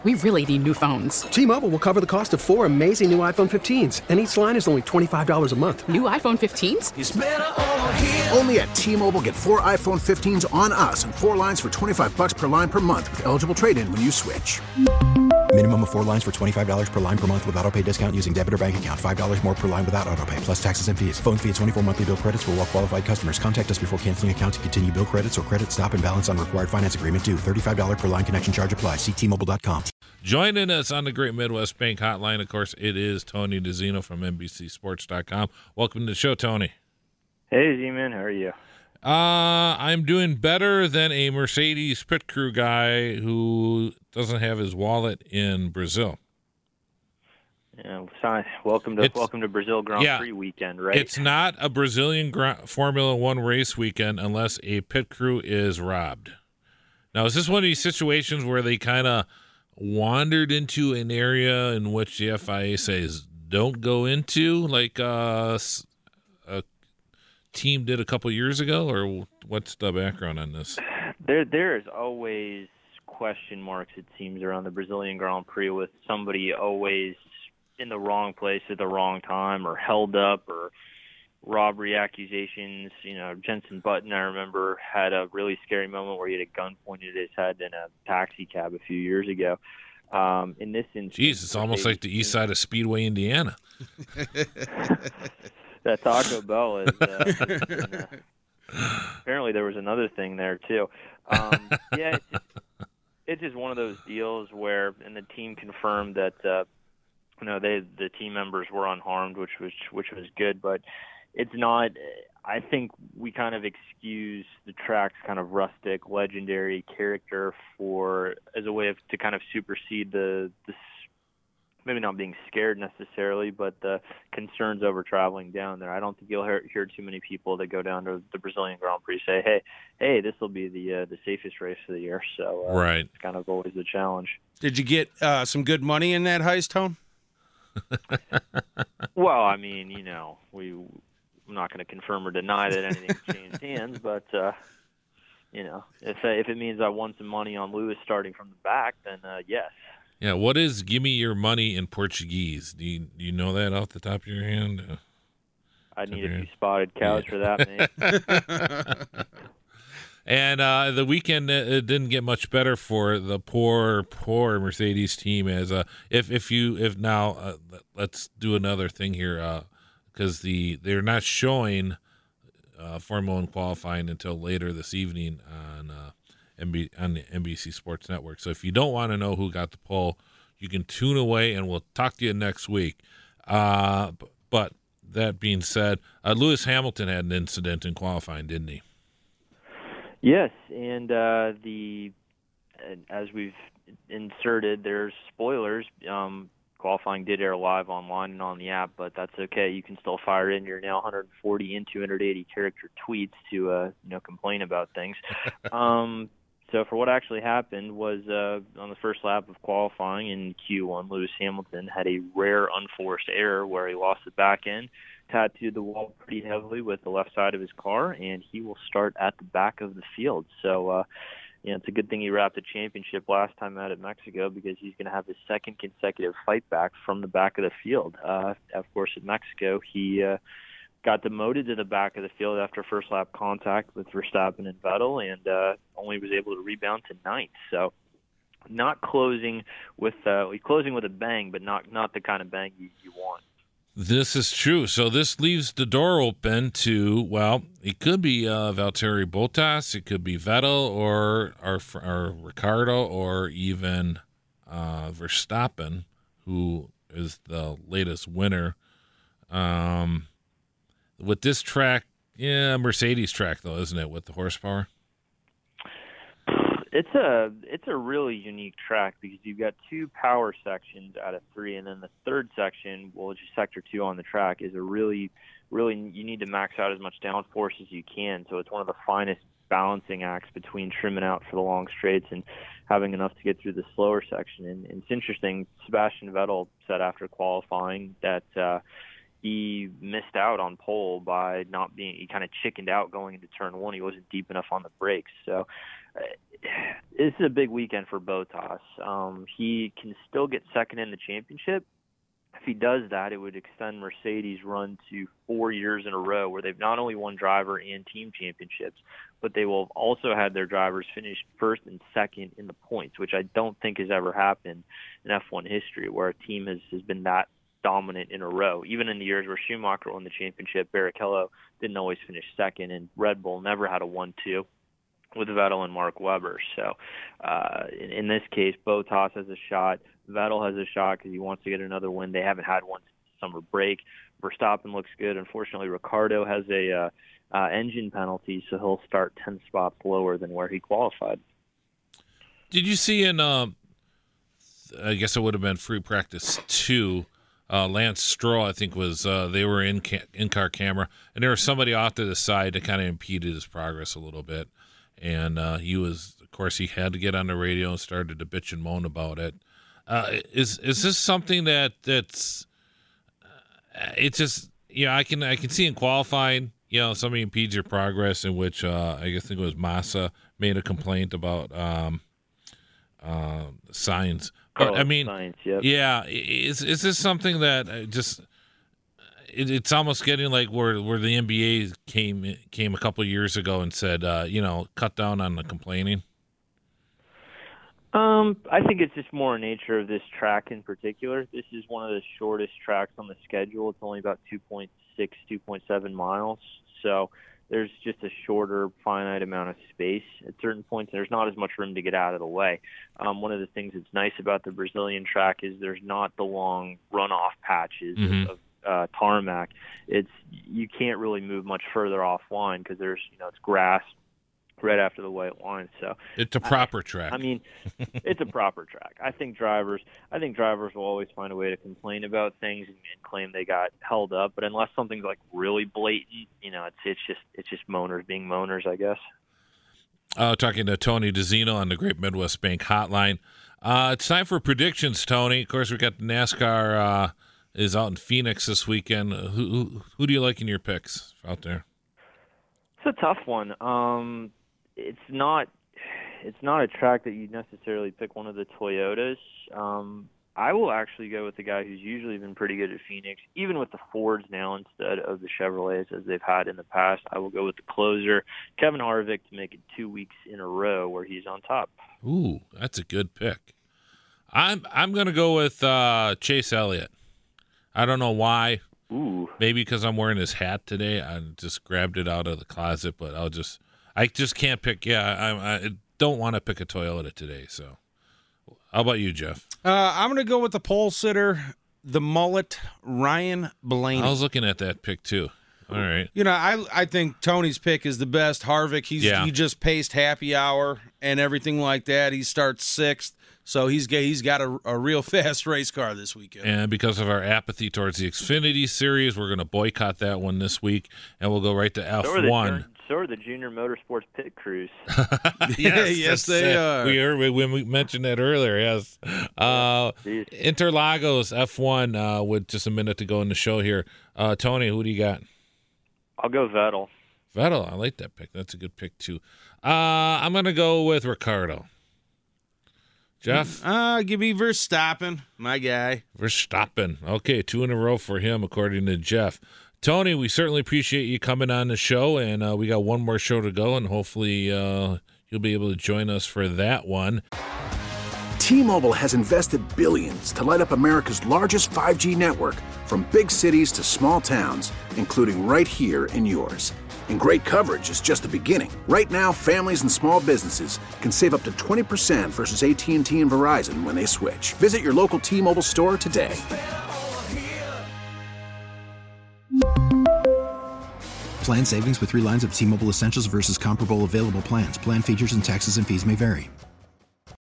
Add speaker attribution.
Speaker 1: We really need new phones.
Speaker 2: T-Mobile will cover the cost of 4 amazing new iPhone 15s, and each line is only $25 a month.
Speaker 1: New iPhone 15s?
Speaker 3: It's better over here.
Speaker 4: Only at T-Mobile, get 4 iPhone 15s on us and 4 lines for $25 per line per month with eligible trade-in when you switch.
Speaker 5: Minimum of 4 lines for $25 per line per month with autopay discount using debit or bank account. $5 more per line without autopay, plus taxes and fees. Phone fee at 24 monthly bill credits for well-qualified customers. Contact us before canceling account to continue bill credits or credit stop and balance on required finance agreement due. $35 per line connection charge applies. See T-Mobile.com.
Speaker 6: Joining us on the Great Midwest Bank Hotline, of course, it is Tony DeZino from NBCSports.com. Welcome to the show, Tony.
Speaker 7: Hey, Z-Man. How are you?
Speaker 6: I'm doing better than a Mercedes pit crew guy who doesn't have his wallet in Brazil.
Speaker 7: Yeah, welcome to Brazil Grand Prix weekend, right?
Speaker 6: It's not a Brazilian Formula One race weekend unless a pit crew is robbed. Now, is this one of these situations where they kind of wandered into an area in which the FIA says don't go into, like a team did a couple years ago, or what's the background on this?
Speaker 7: There is always question marks, it seems, around the Brazilian Grand Prix, with somebody always in the wrong place at the wrong time, or held up, or robbery accusations. You know, Jenson Button, I remember, had a really scary moment where he had a gun pointed at his head in a taxi cab a few years ago. In this instance,
Speaker 6: jeez, it's almost like the east side of Speedway, Indiana.
Speaker 7: That Taco Bell is. Apparently, there was another thing there too. Yeah, it's just one of those deals where, and the team confirmed that the team members were unharmed, which was good, but it's not. I think we kind of excuse the track's kind of rustic, legendary character as a way to kind of supersede the maybe not being scared necessarily, but the concerns over traveling down there. I don't think you'll hear too many people that go down to the Brazilian Grand Prix say, hey, this will be the safest race of the year. So
Speaker 6: right.
Speaker 7: It's kind of always the challenge.
Speaker 8: Did you get some good money in that heist, Tone?
Speaker 7: Well, I mean, I'm not going to confirm or deny that anything changed hands, but if it means I won some money on Lewis starting from the back, then yes.
Speaker 6: Yeah, what is "give me your money" in Portuguese? Do you know that off the top of your hand?
Speaker 7: I need a few spotted cows for that, mate.
Speaker 6: And the weekend it didn't get much better for the poor Mercedes team. As if now let's do another thing here because they're not showing Formula One qualifying until later this evening on the NBC Sports Network. So if you don't want to know who got the pole, you can tune away, and we'll talk to you next week. But that being said, Lewis Hamilton had an incident in qualifying, didn't he?
Speaker 7: Yes, and as we've inserted, there's spoilers. Qualifying did air live online and on the app, but that's okay. You can still fire in your now 140 and 280 character tweets to complain about things. So for what actually happened was on the first lap of qualifying in Q1, Lewis Hamilton had a rare unforced error where he lost the back end, tattooed the wall pretty heavily with the left side of his car, and he will start at the back of the field. So, it's a good thing he wrapped the championship last time out at Mexico, because he's going to have his second consecutive fight back from the back of the field. Of course, at Mexico, he got demoted to the back of the field after first lap contact with Verstappen and Vettel, and only was able to rebound to ninth. So, not closing with a bang, but not the kind of bang you want.
Speaker 6: This is true. So this leaves the door open to, well, it could be Valtteri Bottas, it could be Vettel, or Ricciardo, or even Verstappen, who is the latest winner. With this track, Mercedes track though, isn't it, with the horsepower?
Speaker 7: It's a really unique track because you've got two power sections out of three, and then the third section, which is sector 2 on the track, is a really you need to max out as much downforce as you can. So it's one of the finest balancing acts between trimming out for the long straights and having enough to get through the slower section. And it's interesting, Sebastian Vettel said after qualifying that he missed out on pole by he kind of chickened out going into turn 1. He wasn't deep enough on the brakes. So This is a big weekend for Bottas. He can still get second in the championship. If he does that, it would extend Mercedes' run to 4 years in a row where they've not only won driver and team championships, but they will have also had their drivers finish first and second in the points, which I don't think has ever happened in F1 history where a team has been that dominant in a row. Even in the years where Schumacher won the championship, Barrichello didn't always finish second, and Red Bull never had a 1-2 with Vettel and Mark Webber. So in this case, Bottas has a shot. Vettel has a shot because he wants to get another win. They haven't had one since the summer break. Verstappen looks good. Unfortunately, Ricciardo has a engine penalty, so he'll start 10 spots lower than where he qualified.
Speaker 6: Did you see in, I guess it would have been free practice 2, Lance Stroll, I think was, they were in-car camera, and there was somebody off to the side that kind of impeded his progress a little bit. And he was, of course, he had to get on the radio and started to bitch and moan about it. Is this something that's it's just, I can see in qualifying, somebody impedes your progress, in which I guess it was Massa made a complaint about signs. But I mean,
Speaker 7: Sainz, yep.
Speaker 6: Yeah, is this something that just it's almost getting like where the NBA came a couple of years ago and said, cut down on the complaining?
Speaker 7: I think it's just more nature of this track in particular. This is one of the shortest tracks on the schedule. It's only about 2.6, 2.7 miles. So there's just a shorter, finite amount of space at certain points. There's not as much room to get out of the way. One of the things that's nice about the Brazilian track is there's not the long runoff patches of tarmac. You can't really move much further offline because there's it's grass right after the white line. So
Speaker 6: it's a proper track.
Speaker 7: I mean, it's a proper track. I think drivers will always find a way to complain about things and claim they got held up. But unless something's like really blatant, it's just moaners being moaners, I guess.
Speaker 6: Talking to Tony DeZino on the Great Midwest Bank Hotline. It's time for predictions, Tony. Of course, we got the NASCAR is out in Phoenix this weekend. Who do you like in your picks out there?
Speaker 7: It's a tough one. It's not a track that you necessarily pick one of the Toyotas. I will actually go with the guy who's usually been pretty good at Phoenix, even with the Fords now instead of the Chevrolets as they've had in the past. I will go with the closer, Kevin Harvick, to make it 2 weeks in a row where he's on top.
Speaker 6: Ooh, that's a good pick. I'm going to go with Chase Elliott. I don't know why.
Speaker 7: Ooh.
Speaker 6: Maybe because I'm wearing his hat today. I just grabbed it out of the closet, but I just can't pick. Yeah, I don't want to pick a Toyota today. So, how about you, Jeff?
Speaker 8: I'm going to go with the pole sitter, the mullet, Ryan Blaney.
Speaker 6: I was looking at that pick too. All right.
Speaker 8: I think Tony's pick is the best. Harvick, he just paced Happy Hour and everything like that. He starts 6th. So he's got a real fast race car this weekend.
Speaker 6: And because of our apathy towards the Xfinity Series, we're going to boycott that one this week, and we'll go right to F1.
Speaker 7: So are the Junior Motorsports pit crews.
Speaker 8: yes, they are.
Speaker 6: When we mentioned that earlier, yes. Interlagos F1 with just a minute to go in the show here. Tony, who do you got?
Speaker 7: I'll go Vettel.
Speaker 6: Vettel, I like that pick. That's a good pick, too. I'm going to go with Ricciardo. Jeff?
Speaker 8: Give me Verstappen, my guy.
Speaker 6: Verstappen. Okay, 2 in a row for him, according to Jeff. Tony, we certainly appreciate you coming on the show, and we got one more show to go, and hopefully you'll be able to join us for that one.
Speaker 4: T-Mobile has invested billions to light up America's largest 5G network, from big cities to small towns, including right here in yours. And great coverage is just the beginning. Right now, families and small businesses can save up to 20% versus AT&T and Verizon when they switch. Visit your local T-Mobile store today.
Speaker 5: Plan savings with 3 lines of T-Mobile Essentials versus comparable available plans. Plan features and taxes and fees may vary.